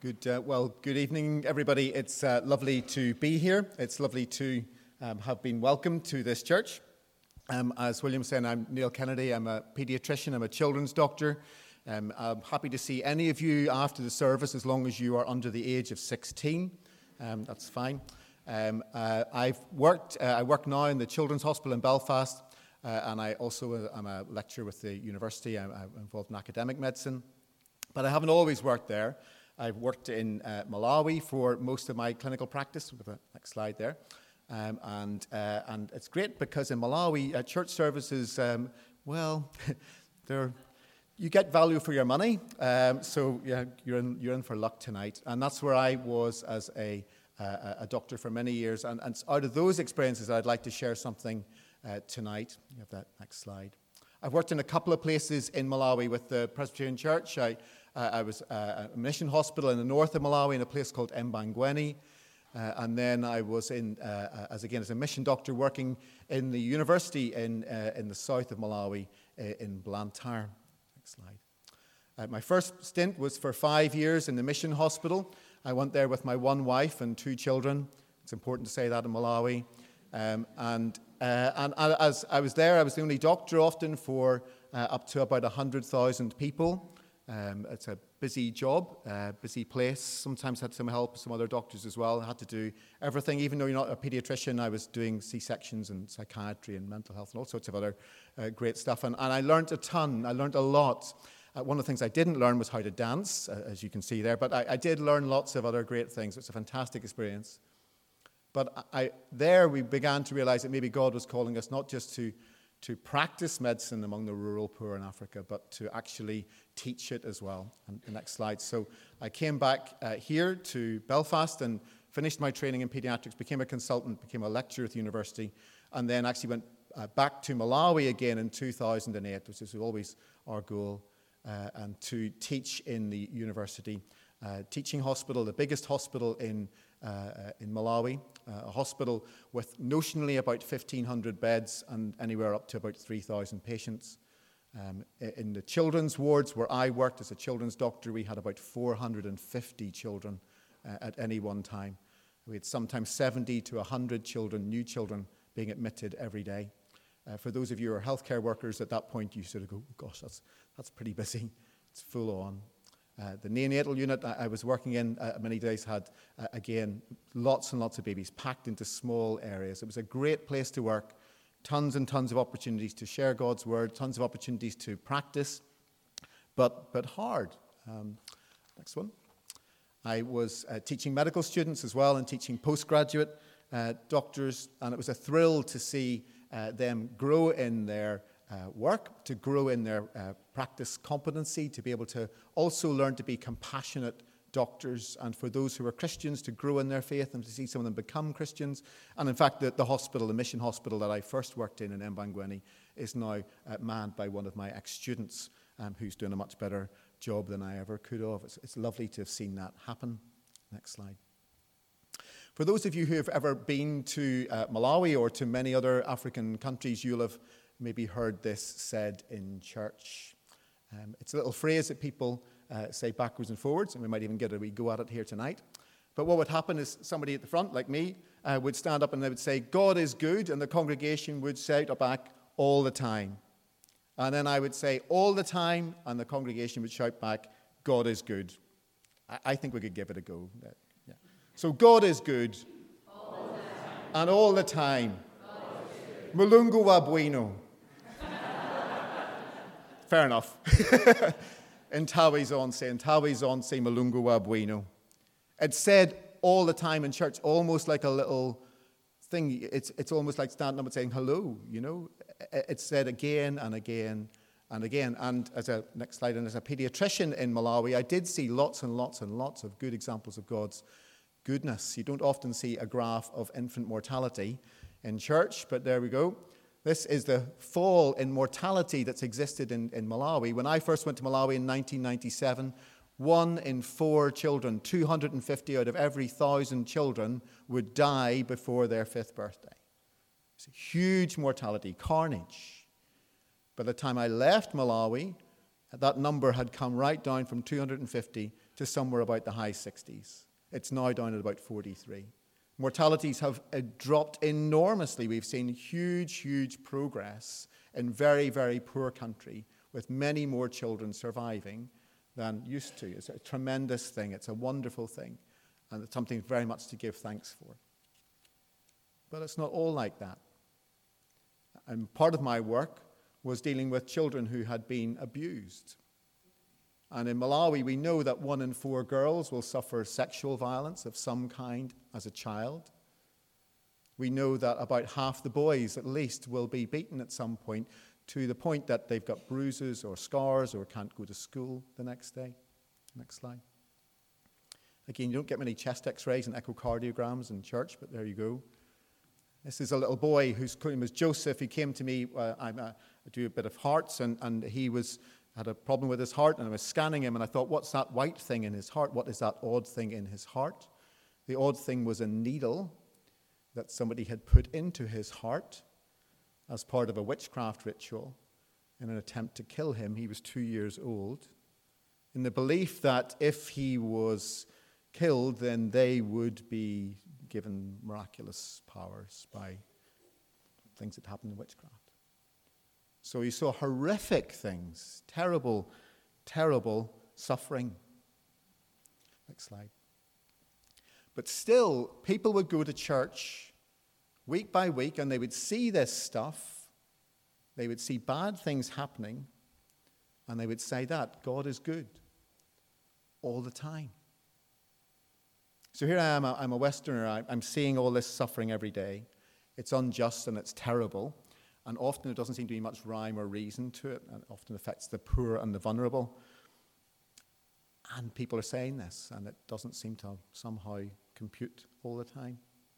Good evening, everybody. It's lovely to be here. It's lovely to have been welcomed to this church. As William said, I'm Neil Kennedy. I'm a pediatrician. I'm a children's doctor. I'm happy to see any of you after the service, as long as you are under the age of 16. That's fine. I work now in the Children's Hospital in Belfast, and I also am a lecturer with the university. I'm involved in academic medicine, but I haven't always worked there. I've worked in Malawi for most of my clinical practice. We've got the next slide there. And it's great because in Malawi, church services, you get value for your money. So yeah, you're in for luck tonight. And that's where I was as a doctor for many years. And out of those experiences, I'd like to share something tonight. You have that next slide. I've worked in a couple of places in Malawi with the Presbyterian Church. I was a mission hospital in the north of Malawi in a place called Mbangweni. And then I was as a mission doctor working in the university in the south of Malawi in Blantyre. Next slide. My first stint was for 5 years in the mission hospital. I went there with my one wife and 2 children. It's important to say that in Malawi. And as I was there, I was the only doctor often for up to about 100,000 people. It's a busy job, busy place. Sometimes had some help, some other doctors as well. I had to do everything. Even though you're not a pediatrician, I was doing C-sections and psychiatry and mental health and all sorts of other great stuff. And I learned a ton. I learned a lot. One of the things I didn't learn was how to dance, as you can see there. But I did learn lots of other great things. It's a fantastic experience. But we began to realize that maybe God was calling us not just to practice medicine among the rural poor in Africa, but to actually teach it as well. And the next slide. So I came back here to Belfast and finished my training in pediatrics, became a consultant, became a lecturer at the university, and then actually went back to Malawi again in 2008, which is always our goal, and to teach in the university teaching hospital, the biggest hospital in Malawi, a hospital with notionally about 1,500 beds and anywhere up to about 3,000 patients. In the children's wards where I worked as a children's doctor, we had about 450 children at any one time. We had sometimes 70 to 100 children, new children, being admitted every day. For those of you who are healthcare workers, at that point you sort of go, oh gosh, that's pretty busy. It's full on. The neonatal unit I was working in many days had, again, lots and lots of babies packed into small areas. It was a great place to work, tons and tons of opportunities to share God's word, tons of opportunities to practice, but hard. Next one. I was teaching medical students as well and teaching postgraduate doctors, and it was a thrill to see them grow in their work, to grow in their practice competency, to be able to also learn to be compassionate doctors, and for those who are Christians to grow in their faith and to see some of them become Christians. And in fact, the hospital, the mission hospital that I first worked in Mbangweni, is now manned by one of my ex-students who's doing a much better job than I ever could have. It's lovely to have seen that happen. Next slide. For those of you who have ever been to Malawi or to many other African countries, you'll have maybe heard this said in church. It's a little phrase that people say backwards and forwards, and we might even get a wee go at it here tonight. But what would happen is somebody at the front, like me, would stand up and they would say, God is good, and the congregation would shout it back all the time. And then I would say, all the time, and the congregation would shout back, God is good. I think we could give it a go. Yeah. So God is good. All the time. And all the time. Mulungu wa bueno. Fair enough. Ntawe Zonse Mulungu wa bueno. It's said all the time in church, almost like a little thing. It's almost like standing up and saying hello, you know. It's said again and again and again. And next slide, and as a pediatrician in Malawi, I did see lots and lots and lots of good examples of God's goodness. You don't often see a graph of infant mortality in church, but there we go. This is the fall in mortality that's existed in Malawi. When I first went to Malawi in 1997, 1 in 4 children, 250 out of every 1,000 children, would die before their 5th birthday. It's a huge mortality, carnage. By the time I left Malawi, that number had come right down from 250 to somewhere about the high 60s. It's now down at about 43. Mortalities have dropped enormously. We've seen huge progress in very, very poor country with many more children surviving than used to. It's a tremendous thing. It's a wonderful thing. And it's something very much to give thanks for. But it's not all like that. And part of my work was dealing with children who had been abused. And in Malawi, we know that 1 in 4 girls will suffer sexual violence of some kind as a child. We know that about half the boys, at least, will be beaten at some point to the point that they've got bruises or scars or can't go to school the next day. Next slide. Again, you don't get many chest x-rays and echocardiograms in church, but there you go. This is a little boy whose name was Joseph. He came to me. I do a bit of hearts, and he had a problem with his heart, and I was scanning him, and I thought, what's that white thing in his heart? What is that odd thing in his heart? The odd thing was a needle that somebody had put into his heart as part of a witchcraft ritual in an attempt to kill him. He was 2 years old, in the belief that if he was killed, then they would be given miraculous powers by things that happened in witchcraft. So he saw horrific things, terrible suffering. Next slide. But still, people would go to church week by week, and they would see this stuff. They would see bad things happening, and they would say that God is good all the time. So here I am, I'm a Westerner, I'm seeing all this suffering every day. It's unjust and it's terrible, and often there doesn't seem to be much rhyme or reason to it, and it often affects the poor and the vulnerable. And people are saying this, and it doesn't seem to somehow compute all the time.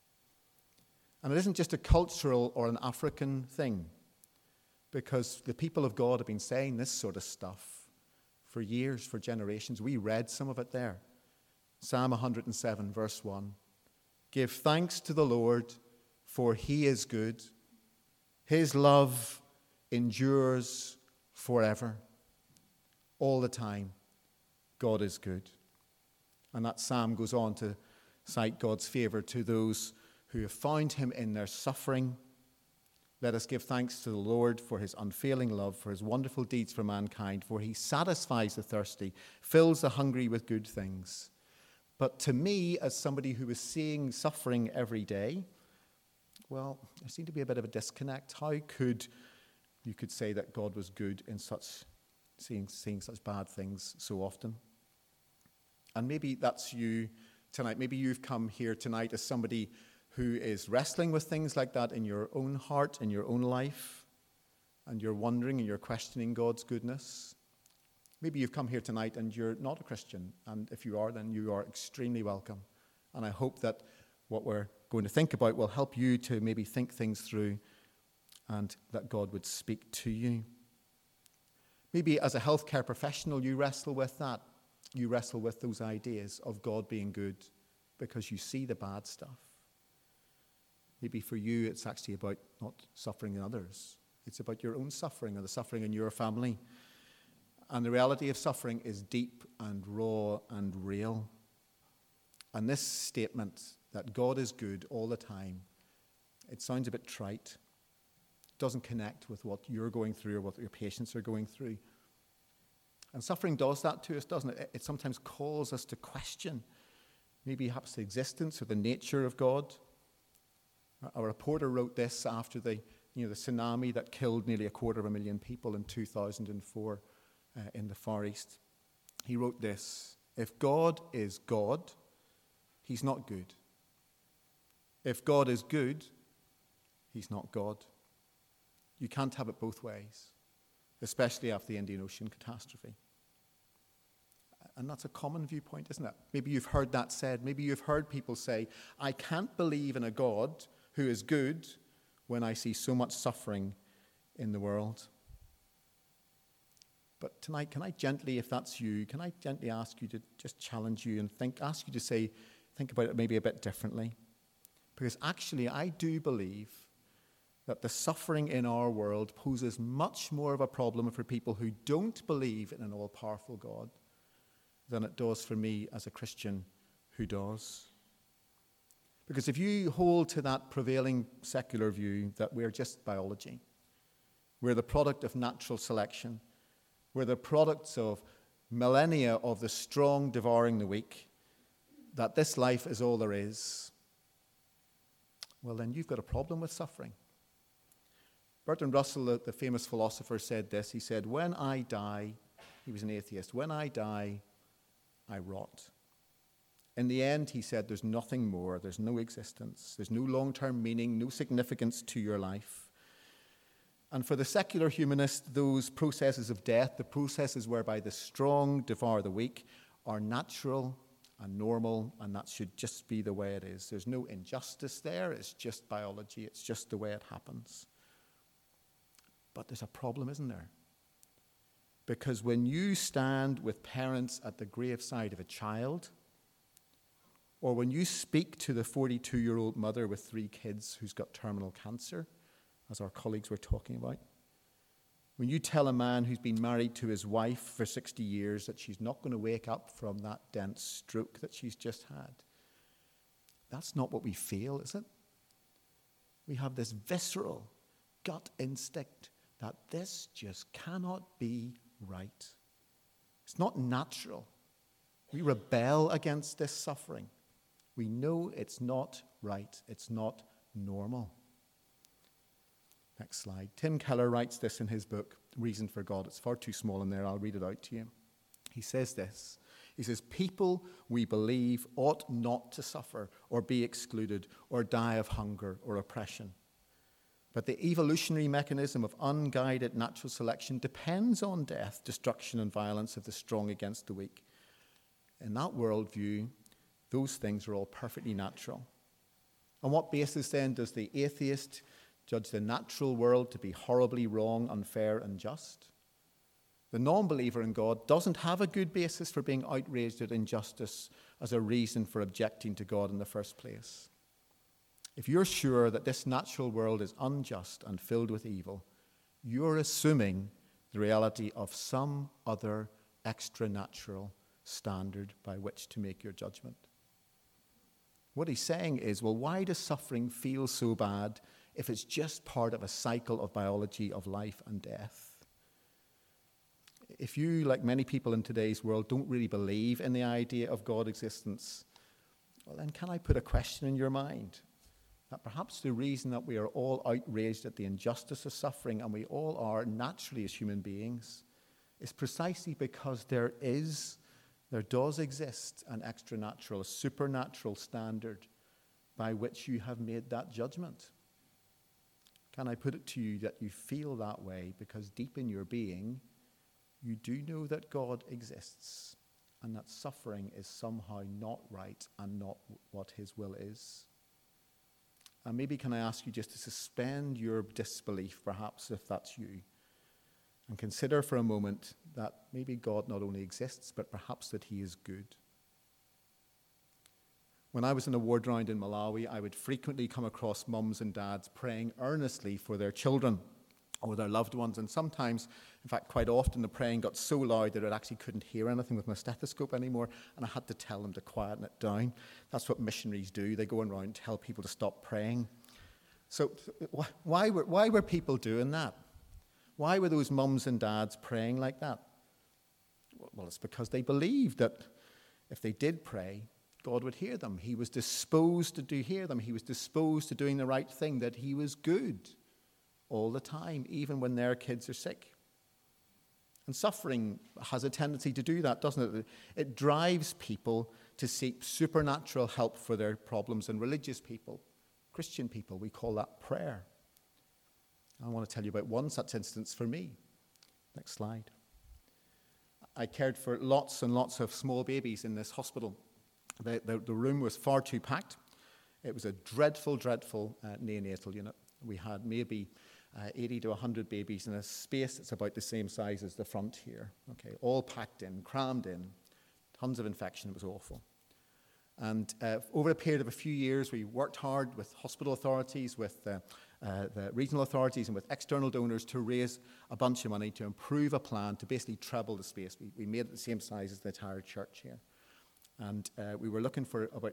And it isn't just a cultural or an African thing, because the people of God have been saying this sort of stuff for years, for generations. We read some of it there. Psalm 107, verse 1. Give thanks to the Lord, for he is good. His love endures forever. All the time, God is good. And that psalm goes on to cite God's favor to those who have found him in their suffering. Let us give thanks to the Lord for his unfailing love, for his wonderful deeds for mankind, for he satisfies the thirsty, fills the hungry with good things. But to me, as somebody who is seeing suffering every day, well, there seemed to be a bit of a disconnect. How could you could say that God was good in seeing such bad things so often? And maybe that's you tonight. Maybe you've come here tonight as somebody who is wrestling with things like that in your own heart, in your own life, and you're wondering and you're questioning God's goodness. Maybe you've come here tonight and you're not a Christian, and if you are, then you are extremely welcome. And I hope that what we're going to think about will help you to maybe think things through, and that God would speak to you. Maybe as a healthcare professional, you wrestle with that. You wrestle with those ideas of God being good because you see the bad stuff. Maybe for you, it's actually about not suffering in others. It's about your own suffering or the suffering in your family. And the reality of suffering is deep and raw and real. And this statement that God is good all the time, it sounds a bit trite. It doesn't connect with what you're going through or what your patients are going through. And suffering does that to us, doesn't it? It sometimes calls us to question maybe perhaps the existence or the nature of God. A reporter wrote this after the tsunami that killed nearly 250,000 people in 2004 in the Far East. He wrote this: if God is God, he's not good. If God is good, he's not God. You can't have it both ways, especially after the Indian Ocean catastrophe. And that's a common viewpoint, isn't it? Maybe you've heard that said. Maybe you've heard people say, I can't believe in a God who is good when I see so much suffering in the world. But tonight, can I gently, if that's you, can I gently ask you to just challenge you and ask you to think about it maybe a bit differently? Because actually, I do believe that the suffering in our world poses much more of a problem for people who don't believe in an all-powerful God than it does for me as a Christian who does. Because if you hold to that prevailing secular view that we're just biology, we're the product of natural selection, we're the products of millennia of the strong devouring the weak, that this life is all there is, well, then you've got a problem with suffering. Bertrand Russell, the famous philosopher, said this. He said, when I die, he was an atheist, when I die, I rot. In the end, he said, there's nothing more. There's no existence. There's no long-term meaning, no significance to your life. And for the secular humanist, those processes of death, the processes whereby the strong devour the weak, are natural and normal, and that should just be the way it is. There's no injustice there. It's just biology. It's just the way it happens. But there's a problem, isn't there? Because when you stand with parents at the graveside of a child, or when you speak to the 42-year-old mother with 3 kids who's got terminal cancer, as our colleagues were talking about, when you tell a man who's been married to his wife for 60 years that she's not going to wake up from that dense stroke that she's just had, that's not what we feel, is it? We have this visceral gut instinct that this just cannot be right. It's not natural. We rebel against this suffering. We know it's not right. It's not normal. Next slide. Tim Keller writes this in his book, Reason for God. It's far too small in there. I'll read it out to you. He says this. He says, people, we believe, ought not to suffer or be excluded or die of hunger or oppression. But the evolutionary mechanism of unguided natural selection depends on death, destruction, and violence of the strong against the weak. In that worldview, those things are all perfectly natural. On what basis then does the atheist judge the natural world to be horribly wrong, unfair, and just? The non-believer in God doesn't have a good basis for being outraged at injustice as a reason for objecting to God in the first place. If you're sure that this natural world is unjust and filled with evil, you're assuming the reality of some other extra-natural standard by which to make your judgment. What he's saying is, well, why does suffering feel so bad if it's just part of a cycle of biology of life and death? If you, like many people in today's world, don't really believe in the idea of God's existence, well, then can I put a question in your mind? That perhaps the reason that we are all outraged at the injustice of suffering, and we all are naturally as human beings, is precisely because there does exist an extra-natural, a supernatural standard by which you have made that judgment. Can I put it to you that you feel that way because deep in your being, you do know that God exists and that suffering is somehow not right and not what his will is? And maybe can I ask you just to suspend your disbelief, perhaps, if that's you, and consider for a moment that maybe God not only exists, but perhaps that he is good. When I was in a ward round in Malawi, I would frequently come across mums and dads praying earnestly for their children or their loved ones. And sometimes, in fact, quite often, the praying got so loud that I actually couldn't hear anything with my stethoscope anymore, and I had to tell them to quieten it down. That's what missionaries do. They go around and tell people to stop praying. So why were people doing that? Why were those mums and dads praying like that? Well, it's because they believed that if they did pray, God would hear them. He was disposed to hear them. He was disposed to doing the right thing, that he was good all the time, even when their kids are sick. And suffering has a tendency to do that, doesn't it? It drives people to seek supernatural help for their problems, and religious people, Christian people, we call that prayer. I want to tell you about one such instance for me. Next slide. I cared for lots and lots of small babies in this hospital. The room was far too packed. It was a dreadful, dreadful neonatal unit. We had maybe 80 to 100 babies in a space that's about the same size as the front here. Okay, all packed in, crammed in, tons of infection. It was awful. And over a period of a few years, we worked hard with hospital authorities, with the regional authorities and with external donors to raise a bunch of money to improve a plan to basically treble the space. We made it the same size as the entire church here. And we were looking for about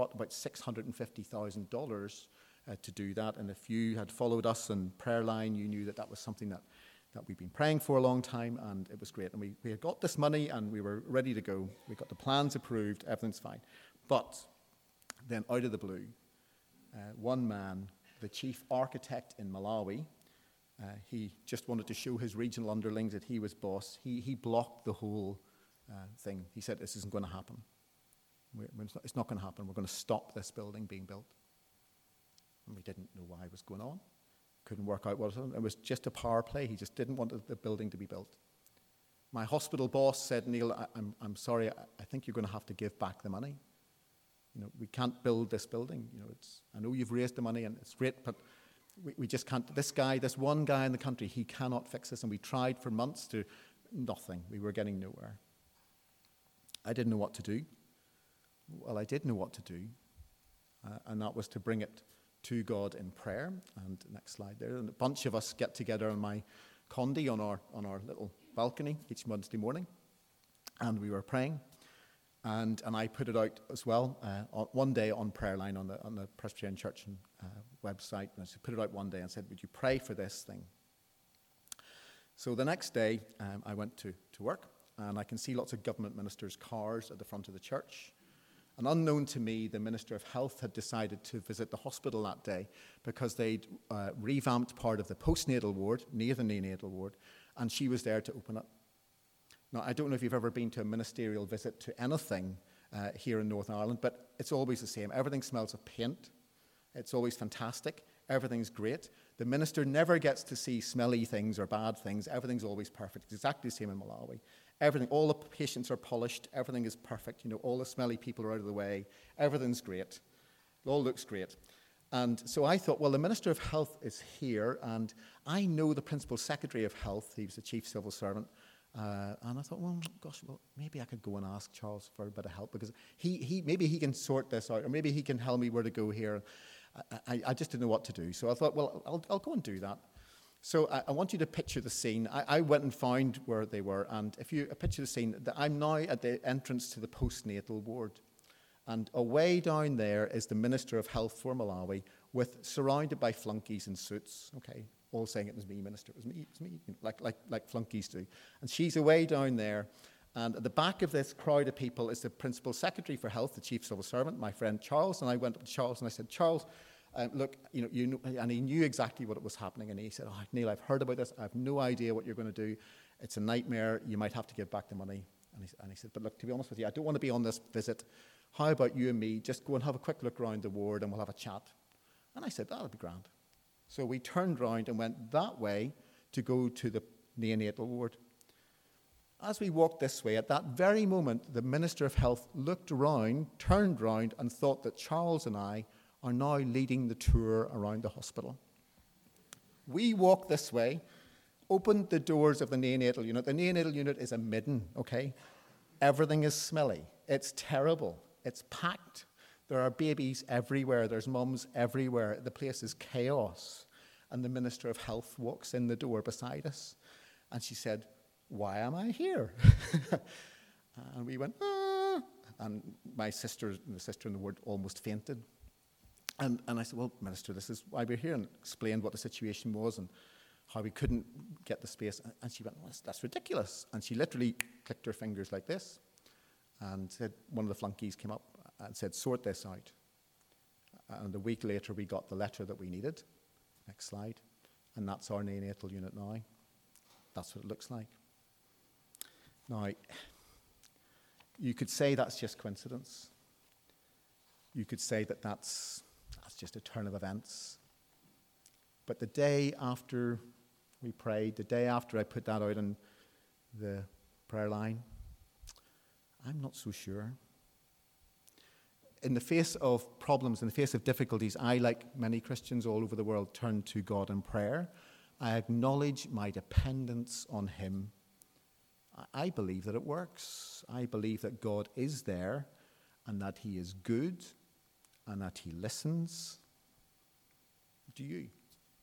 $650,000 to do that. And if you had followed us on Prayer Line, you knew that that was something that we'd been praying for a long time, and it was great. And we had got this money, and we were ready to go. We got the plans approved, everything's fine. But then out of the blue, one man, the chief architect in Malawi, he just wanted to show his regional underlings that he was boss. He blocked the whole thing. He said, this isn't going to happen. It's not going to happen. We're going to stop this building being built. And we didn't know why it was going on. Couldn't work out what it was. It was just a power play. He just didn't want the building to be built. My hospital boss said, Neil, I'm sorry, I think you're going to have to give back the money. We can't build this building. I know you've raised the money and it's great, but we just can't. This one guy in the country, he cannot fix this. And we tried for months to nothing. We were getting nowhere. I didn't know what to do. Well, I did know what to do, and that was to bring it to God in prayer. And next slide there. And a bunch of us get together on my condi on our little balcony each Wednesday morning, and we were praying. And I put it out as well one day on Prayer Line on the Presbyterian Church website. And I put it out one day and said, would you pray for this thing? So the next day, I went to work, and I can see lots of government ministers' cars at the front of the church. And unknown to me, the Minister of Health had decided to visit the hospital that day because they'd revamped part of the postnatal ward, near the neonatal ward, and she was there to open it. Now, I don't know if you've ever been to a ministerial visit to anything here in Northern Ireland, but it's always the same. Everything smells of paint. It's always fantastic. Everything's great. The minister never gets to see smelly things or bad things. Everything's always perfect. It's exactly the same in Malawi. Everything, all the patients are polished. Everything is perfect. All the smelly people are out of the way. Everything's great. It all looks great. And so I thought, well, the Minister of Health is here, and I know the Principal Secretary of Health. He was the Chief Civil Servant. And I thought, well, maybe I could go and ask Charles for a bit of help, because maybe he can sort this out, or maybe he can tell me where to go here. I just didn't know what to do. So I thought, well, I'll go and do that. So I want you to picture the scene. I went and found where they were, and if you picture the scene, I'm now at the entrance to the postnatal ward. And away down there is the Minister of Health for Malawi, surrounded by flunkies in suits, okay, all saying it was me, Minister, it was me, like flunkies do. And she's away down there, and at the back of this crowd of people is the Principal Secretary for Health, the Chief Civil Servant, my friend Charles. And I went up to Charles and I said, Charles, look, you know, and he knew exactly what was happening. And he said, Neil, I've heard about this. I have no idea what you're going to do. It's a nightmare. You might have to give back the money. And he said, but look, to be honest with you, I don't want to be on this visit. How about you and me just go and have a quick look around the ward and we'll have a chat? And I said, that'll be grand. So we turned round and went that way to go to the neonatal ward. As we walked this way, at that very moment, the Minister of Health looked around, turned round, and thought that Charles and I are now leading the tour around the hospital. We walked this way, opened the doors of the neonatal unit. The neonatal unit is a midden, okay? Everything is smelly. It's terrible. It's packed. There are babies everywhere. There's mums everywhere. The place is chaos. And the Minister of Health walks in the door beside us. And she said, why am I here? And we went, ah. And my sister, the sister in the ward, almost fainted. And I said, well, Minister, this is why we're here, and explained what the situation was and how we couldn't get the space. And she went, well, that's ridiculous. And she literally clicked her fingers like this and said, one of the flunkies came up and said, sort this out. And a week later, we got the letter that we needed. Next slide. And that's our neonatal unit now. That's what it looks like. Now, you could say that's just coincidence. You could say that that's just a turn of events. But the day after we prayed, the day after I put that out on the prayer line, I'm not so sure. In the face of problems, in the face of difficulties, I, like many Christians all over the world, turn to God in prayer. I acknowledge my dependence on Him. I believe that it works. I believe that God is there and that He is good and that He listens. Do you?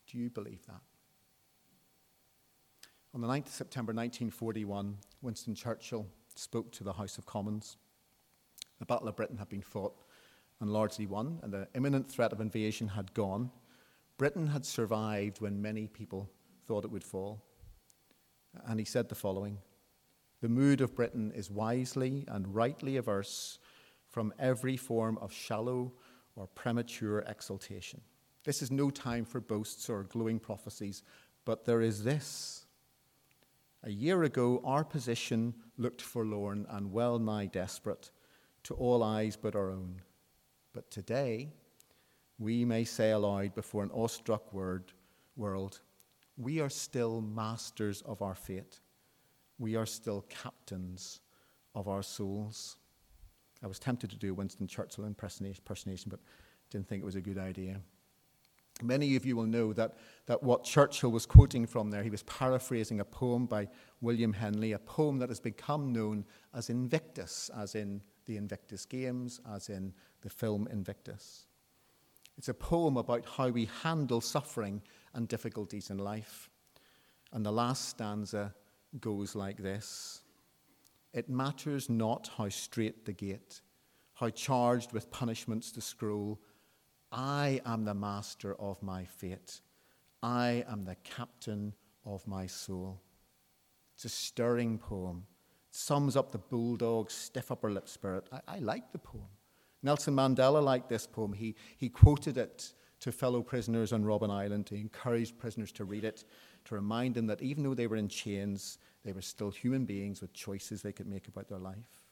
Do you believe that? On the 9th of September 1941, Winston Churchill spoke to the House of Commons. The Battle of Britain had been fought and largely won, and the imminent threat of invasion had gone. Britain had survived when many people thought it would fall. And he said the following: "The mood of Britain is wisely and rightly averse from every form of shallow or premature exultation. This is no time for boasts or glowing prophecies, but there is this. A year ago, our position looked forlorn and well nigh desperate to all eyes but our own. But today, we may say aloud before an awestruck world, we are still masters of our fate. We are still captains of our souls." I was tempted to do a Winston Churchill impersonation, but didn't think it was a good idea. Many of you will know that what Churchill was quoting from there, he was paraphrasing a poem by William Henley, a poem that has become known as Invictus, as in the Invictus Games, as in the film Invictus. It's a poem about how we handle suffering and difficulties in life. And the last stanza goes like this: "It matters not how straight the gate, how charged with punishments the scroll. I am the master of my fate. I am the captain of my soul." It's a stirring poem. It sums up the bulldog, stiff upper lip spirit. I like the poem. Nelson Mandela liked this poem. He quoted it to fellow prisoners on Robben Island. He encouraged prisoners to read it, to remind them that even though they were in chains, they were still human beings with choices they could make about their life.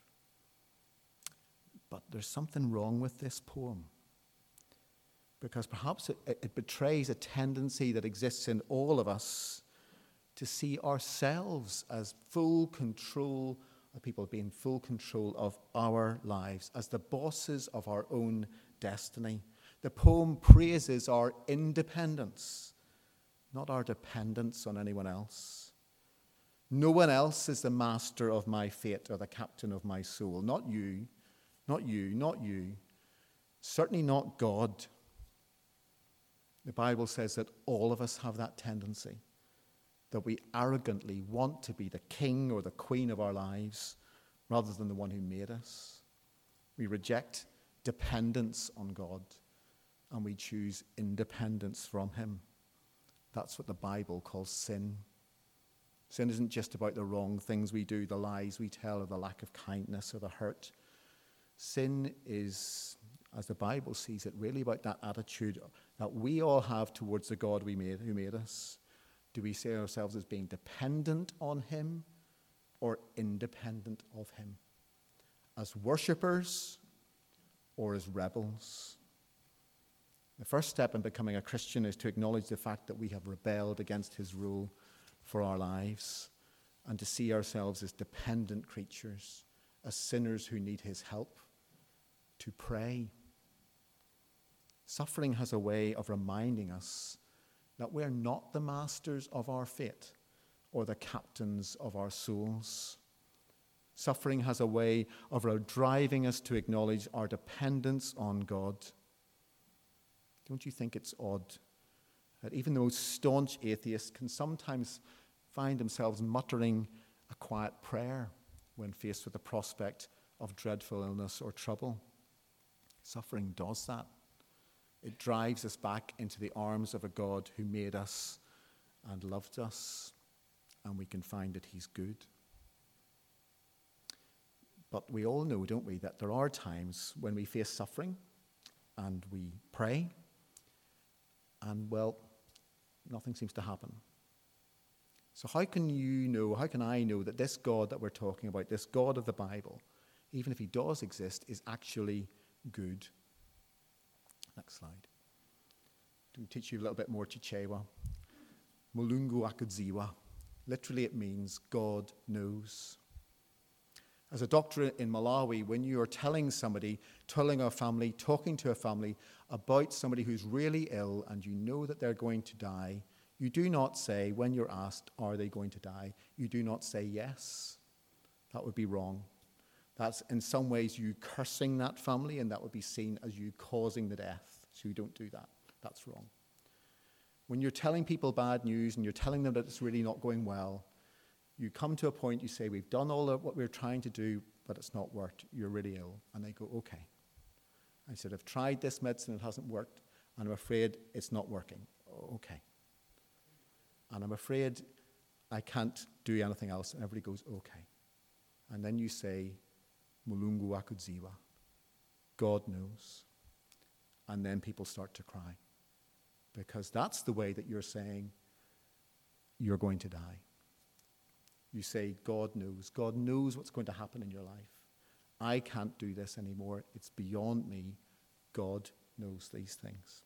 But there's something wrong with this poem, because perhaps it betrays a tendency that exists in all of us to see ourselves as full control of people, being full control of our lives, as the bosses of our own destiny. The poem praises our independence, not our dependence on anyone else. No one else is the master of my fate or the captain of my soul. Not you, not you, not you. Certainly not God. The Bible says that all of us have that tendency, that we arrogantly want to be the king or the queen of our lives rather than the one who made us. We reject dependence on God and we choose independence from him. That's what the Bible calls sin. Sin isn't just about the wrong things we do, the lies we tell, or the lack of kindness or the hurt. Sin is, as the Bible sees it, really about that attitude that we all have towards the God who made us. Do we see ourselves as being dependent on him or independent of him? As worshippers or as rebels? The first step in becoming a Christian is to acknowledge the fact that we have rebelled against his rule for our lives and to see ourselves as dependent creatures, as sinners who need his help, to pray. Suffering has a way of reminding us that we're not the masters of our fate or the captains of our souls. Suffering has a way of driving us to acknowledge our dependence on God. Don't you think it's odd that even the most staunch atheists can sometimes find themselves muttering a quiet prayer when faced with the prospect of dreadful illness or trouble? Suffering does that. It drives us back into the arms of a God who made us and loved us, and we can find that he's good. But we all know, don't we, that there are times when we face suffering and we pray, and, well, nothing seems to happen. So how can I know that this God that we're talking about, this God of the Bible, even if he does exist, is actually good? Next slide. To teach you a little bit more Chichewa. Mulungu akudziwa. Literally it means God knows. As a doctor in Malawi, when you are telling a family, talking to a family about somebody who's really ill and you know that they're going to die, you do not say, when you're asked, are they going to die, you do not say yes. That would be wrong. That's in some ways you cursing that family, and that would be seen as you causing the death. So you don't do that. That's wrong. When you're telling people bad news and you're telling them that it's really not going well, you come to a point, you say, we've done all of what we're trying to do, but it's not worked. You're really ill. And they go, okay. I said, I've tried this medicine, it hasn't worked, and I'm afraid it's not working. Okay. And I'm afraid I can't do anything else. And everybody goes, okay. And then you say, Mulungu akudziwa. God knows. And then people start to cry. Because that's the way that you're saying you're going to die. You say, God knows. God knows what's going to happen in your life. I can't do this anymore. It's beyond me. God knows these things.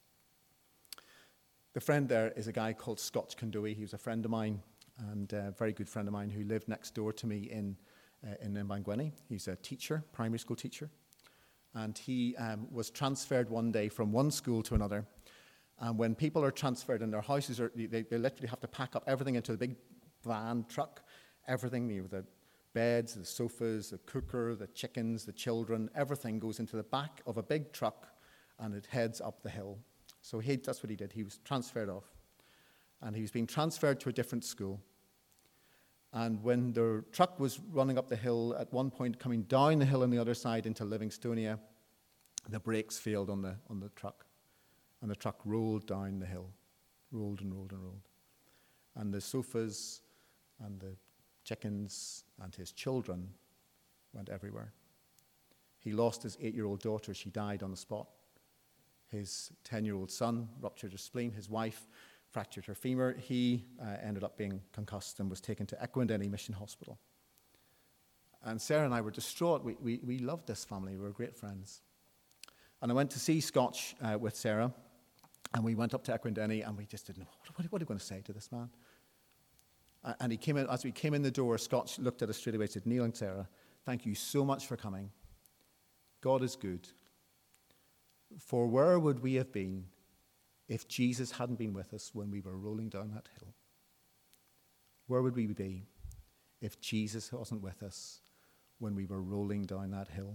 The friend there is a guy called Scott Condoe. He was a friend of mine, and a very good friend of mine, who lived next door to me in Mbangweni. He's a teacher, primary school teacher. And he was transferred one day from one school to another. And when people are transferred in their houses, they literally have to pack up everything into the big van, truck, everything, the beds, the sofas, the cooker, the chickens, the children, everything goes into the back of a big truck and it heads up the hill. So that's what he did. He was transferred off. And he was being transferred to a different school. And when the truck was running up the hill, at one point coming down the hill on the other side into Livingstonia, the brakes failed on the truck. And the truck rolled down the hill, rolled and rolled and rolled. And the sofas and the chickens and his children went everywhere. He lost his 8-year-old daughter. She died on the spot. His 10-year-old son ruptured his spleen. His wife fractured her femur. He ended up being concussed and was taken to Ekwendeni Mission Hospital. And Sarah and I were distraught. We loved this family. We were great friends. And I went to see Scotch with Sarah, and we went up to Ekwendeni, and we just didn't know, what are we going to say to this man? And he came in, as we came in the door, Scotch looked at us straight away and said, Neil and Sarah, thank you so much for coming. God is good. For where would we have been if Jesus hadn't been with us when we were rolling down that hill? Where would we be if Jesus wasn't with us when we were rolling down that hill?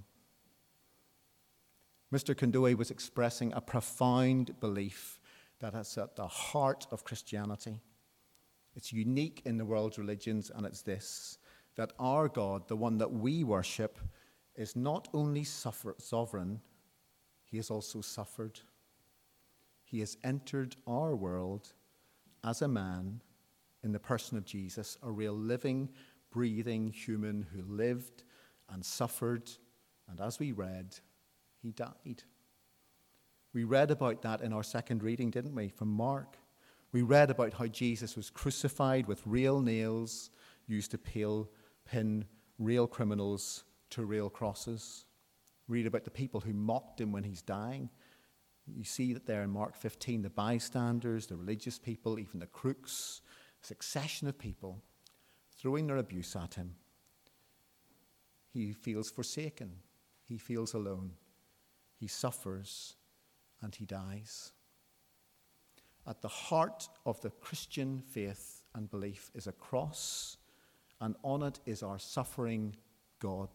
Mr. Condoe was expressing a profound belief that is at the heart of Christianity. It's unique in the world's religions, and it's this, that our God, the one that we worship, is not only sovereign, he has also suffered. He has entered our world as a man in the person of Jesus, a real living, breathing human who lived and suffered, and as we read, he died. We read about that in our second reading, didn't we, from Mark? We read about how Jesus was crucified with real nails used to pin real criminals to real crosses. Read about the people who mocked him when he's dying. You see that there in Mark 15, the bystanders, the religious people, even the crooks, a succession of people throwing their abuse at him. He feels forsaken. He feels alone. He suffers and he dies. At the heart of the Christian faith and belief is a cross, and on it is our suffering God.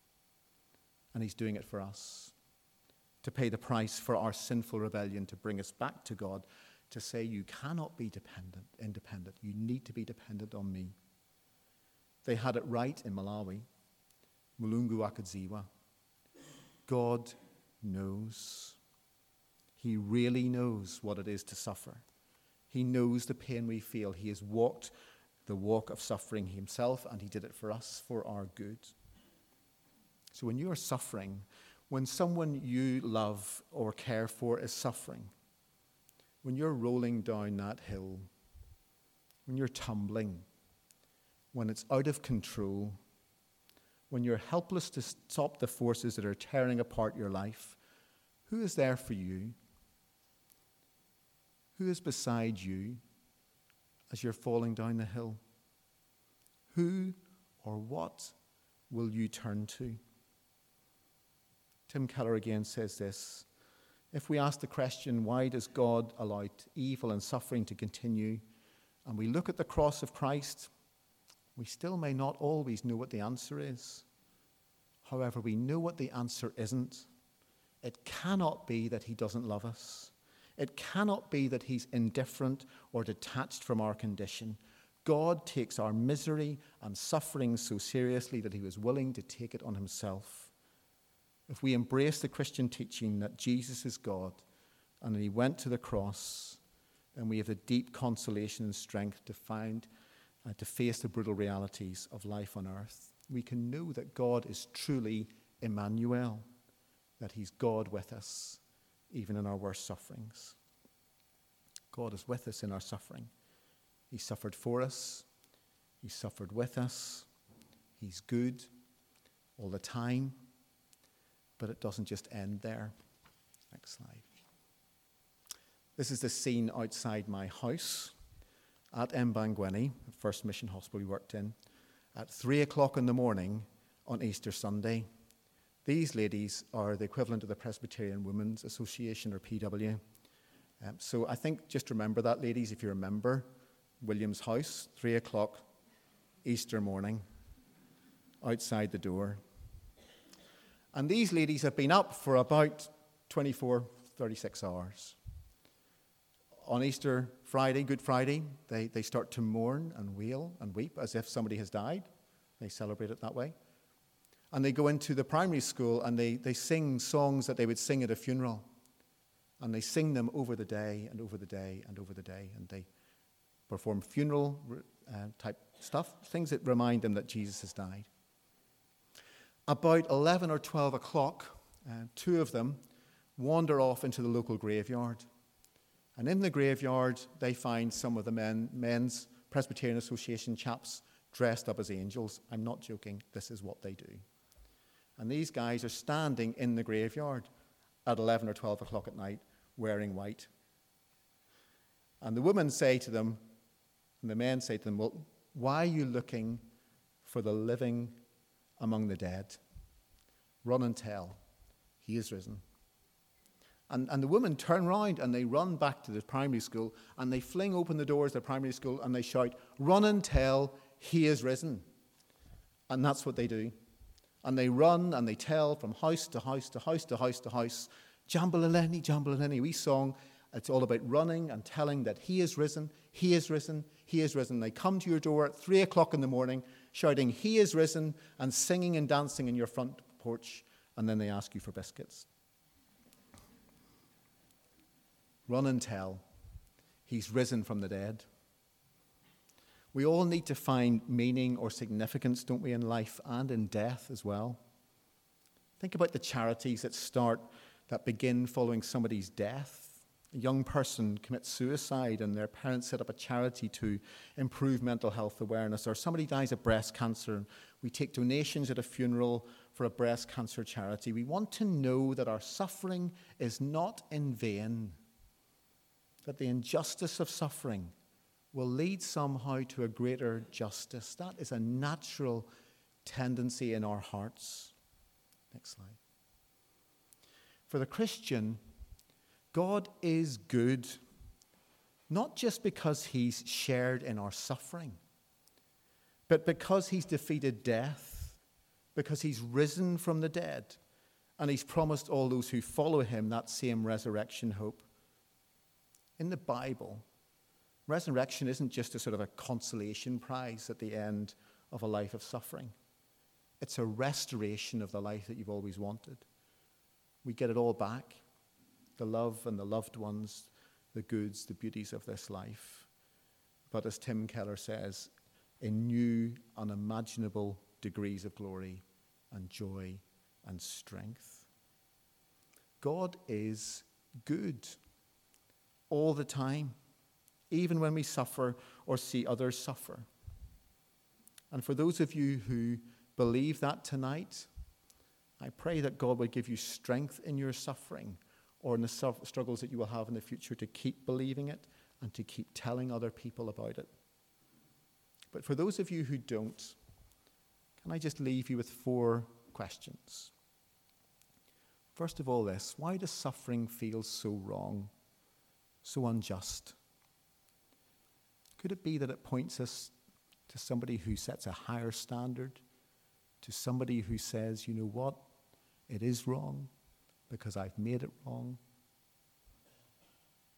And he's doing it for us, to pay the price for our sinful rebellion, to bring us back to God, to say you cannot be independent. You need to be dependent on me. They had it right in Malawi. Mulungu akudziwa. God knows. He really knows what it is to suffer. He knows the pain we feel. He has walked the walk of suffering himself, and he did it for us, for our good. So when you are suffering, when someone you love or care for is suffering, when you're rolling down that hill, when you're tumbling, when it's out of control, when you're helpless to stop the forces that are tearing apart your life, who is there for you? Who is beside you as you're falling down the hill? Who or what will you turn to? Tim Keller again says this: if we ask the question, why does God allow evil and suffering to continue, and we look at the cross of Christ, we still may not always know what the answer is. However, we know what the answer isn't. It cannot be that he doesn't love us. It cannot be that he's indifferent or detached from our condition. God takes our misery and suffering so seriously that he was willing to take it on himself. If we embrace the Christian teaching that Jesus is God and that he went to the cross, then we have the deep consolation and strength to face the brutal realities of life on earth. We can know that God is truly Emmanuel, that he's God with us, even in our worst sufferings. God is with us in our suffering. He suffered for us. He suffered with us. He's good all the time. But it doesn't just end there. Next slide. This is the scene outside my house at Mbangweni, the first mission hospital we worked in, at 3 o'clock in the morning on Easter Sunday. These ladies are the equivalent of the Presbyterian Women's Association, or PW. So I think just remember that, ladies, if you remember William's house, 3 o'clock Easter morning, outside the door. And these ladies have been up for about 24, 36 hours. On Easter Friday, Good Friday, they start to mourn and wail and weep as if somebody has died. They celebrate it that way. And they go into the primary school and they sing songs that they would sing at a funeral. And they sing them over the day and over the day and over the day. And they perform funeral type stuff, things that remind them that Jesus has died. About 11 or 12 o'clock, two of them wander off into the local graveyard. And in the graveyard, they find some of the men's Presbyterian Association chaps dressed up as angels. I'm not joking. This is what they do. And these guys are standing in the graveyard at 11 or 12 o'clock at night wearing white. And the women say to them, and the men say to them, well, why are you looking for the living among the dead? Run and tell, he is risen. And the women turn round and they run back to the primary school and they fling open the doors of the primary school and they shout, run and tell, he is risen. And that's what they do. And they run and they tell from house to house to house to house to house, Jambalileni, Jambalileni. We song, it's all about running and telling that he is risen, he is risen, he is risen. They come to your door at 3 o'clock in the morning shouting, he is risen, and singing and dancing in your front porch, and then they ask you for biscuits. Run and tell, he's risen from the dead. We all need to find meaning or significance, don't we, in life and in death as well. Think about the charities that begin following somebody's death. A young person commits suicide and their parents set up a charity to improve mental health awareness. Or somebody dies of breast cancer and we take donations at a funeral for a breast cancer charity. We want to know that our suffering is not in vain, that the injustice of suffering will lead somehow to a greater justice. That is a natural tendency in our hearts. Next slide. For the Christian, God is good, not just because he's shared in our suffering, but because he's defeated death, because he's risen from the dead, and he's promised all those who follow him that same resurrection hope. In the Bible, resurrection isn't just a sort of a consolation prize at the end of a life of suffering. It's a restoration of the life that you've always wanted. We get it all back. The love and the loved ones, the goods, the beauties of this life. But as Tim Keller says, in new, unimaginable degrees of glory and joy and strength. God is good all the time, even when we suffer or see others suffer. And for those of you who believe that tonight, I pray that God would give you strength in your suffering or in the struggles that you will have in the future to keep believing it and to keep telling other people about it. But for those of you who don't, can I just leave you with 4 questions? First of all this, why does suffering feel so wrong, so unjust? Could it be that it points us to somebody who sets a higher standard, to somebody who says, you know what, it is wrong because I've made it wrong?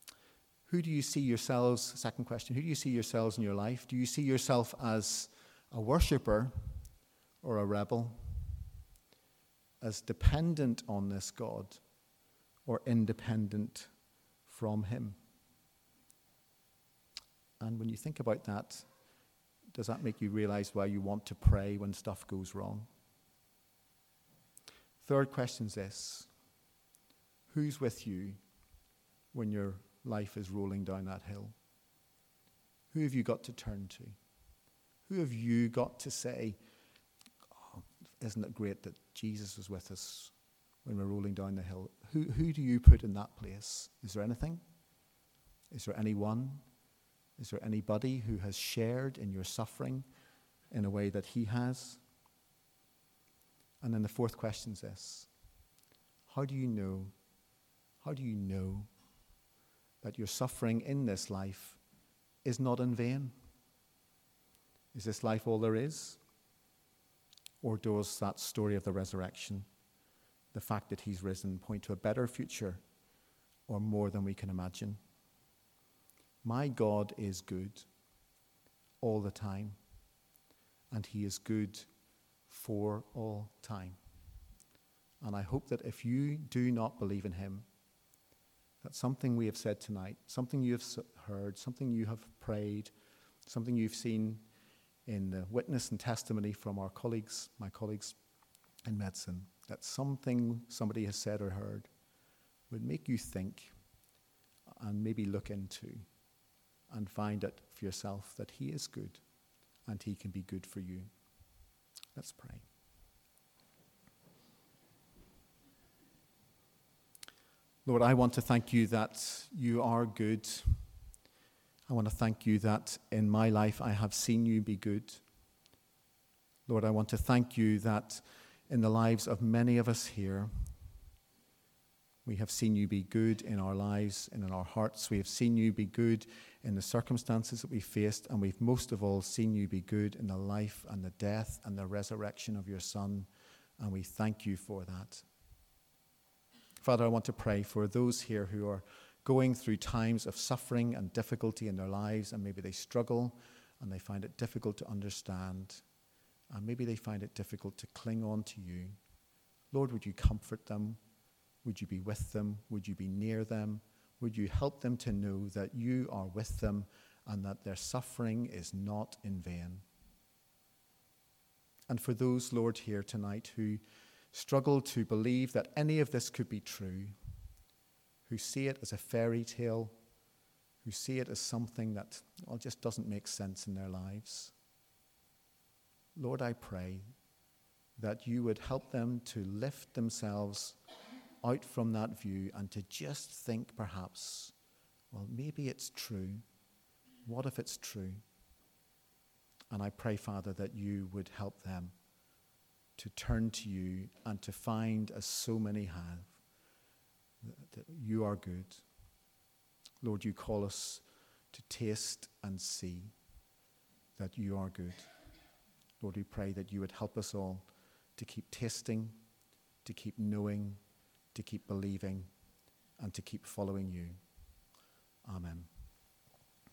Who do you see yourselves, second question, who do you see yourselves in your life? Do you see yourself as a worshipper or a rebel? As dependent on this God or independent from him? And when you think about that, does that make you realize why you want to pray when stuff goes wrong? Third question is this: who's with you when your life is rolling down that hill? Who have you got to turn to? Who have you got to say, oh, isn't it great that Jesus is with us when we're rolling down the hill? Who do you put in that place? Is there anything? Is there anyone? Is there anybody who has shared in your suffering in a way that he has? And then the fourth question is this: how do you know that your suffering in this life is not in vain? Is this life all there is? Or does that story of the resurrection, the fact that he's risen, point to a better future or more than we can imagine? My God is good all the time, and he is good for all time. And I hope that if you do not believe in him, that something we have said tonight, something you have heard, something you have prayed, something you've seen in the witness and testimony from my colleagues in medicine, that something somebody has said or heard would make you think and maybe look into and find out for yourself that he is good and he can be good for you. Let's pray. Lord, I want to thank you that you are good. I want to thank you that in my life I have seen you be good. Lord, I want to thank you that in the lives of many of us here, we have seen you be good in our lives and in our hearts. We have seen you be good in the circumstances that we faced, and we've most of all seen you be good in the life and the death and the resurrection of your Son, and we thank you for that. Father, I want to pray for those here who are going through times of suffering and difficulty in their lives, and maybe they struggle and they find it difficult to understand, and maybe they find it difficult to cling on to you. Lord, would you comfort them? Would you be with them? Would you be near them? Would you help them to know that you are with them and that their suffering is not in vain? And for those, Lord, here tonight who struggle to believe that any of this could be true, who see it as a fairy tale, who see it as something that just doesn't make sense in their lives, Lord, I pray that you would help them to lift themselves out from that view and to just think perhaps, well, maybe it's true. What if it's true? And I pray, Father, that you would help them to turn to you and to find, as so many have, that you are good. Lord, you call us to taste and see that you are good. Lord, we pray that you would help us all to keep tasting, to keep knowing, to keep believing, and to keep following you. Amen.